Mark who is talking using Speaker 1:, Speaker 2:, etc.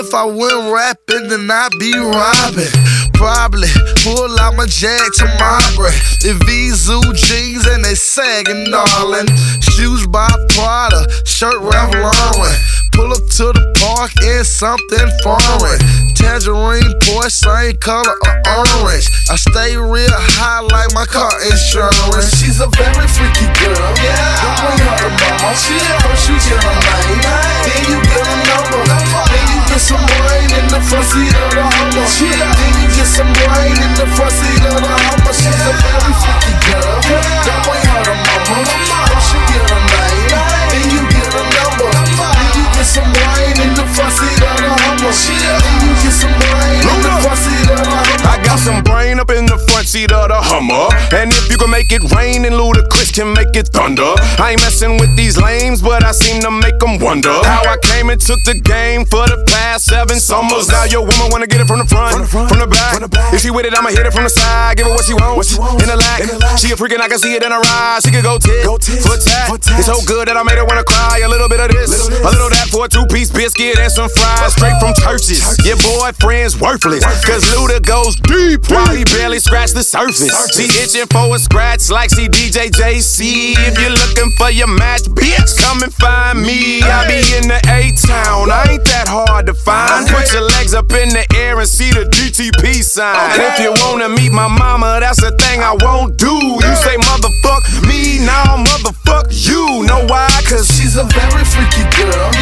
Speaker 1: If I went rapping, then I'd be robbing. Probably pull out my jag to my breath. The V-Zoo jeans and they sagging, darling. Shoes by Prada, shirt Ralph Lauren. Pull up to the park in something foreign. Tangerine, Porsche, same color of orange. I stay real high like my car insurance. She's a very freaky girl, yeah. Don't bring her to mama. First you get her name, then you get a number. Then you get some brain in the front seat of the Hummer. Then you get some brain in the front seat of the Hummer. She's a very freaky girl, don't bring her to mama. First you get her name, then you get a number. Then you get some brain in the front seat of the Hummer. Then you get some brain in the front seat of the Hummer.
Speaker 2: I got some brain up in the front seat of the Hummer. And if you can make it rain, then Ludacris can make it thunder. I ain't messing with these lames, but I seem to make them wonder how I came and took the game for the past 7 summers. Now your woman wanna get it from the front, from the back. If she with it, I'ma hit it from the side. Give her what she wants, in the lack. She a freakin', I can see it in her eyes. She can go tit for tat. It's so good that I made her wanna cry. A little bit of this, a little that for a 2-piece biscuit and some fries. Straight from churches. Your boyfriend's worthless, cause Luda goes deep while he barely scratched the surface. She itching for a scratch like she DJ JC. If you're looking for your match, bitch, come and find me. I be in the A-Town, I ain't that hard to find. Put your legs up in the air and see the DTP sign. If you wanna meet my mama, that's the thing I won't do. You say motherfuck me, now motherfuck you. Know why? Cause
Speaker 1: she's a very freaky girl.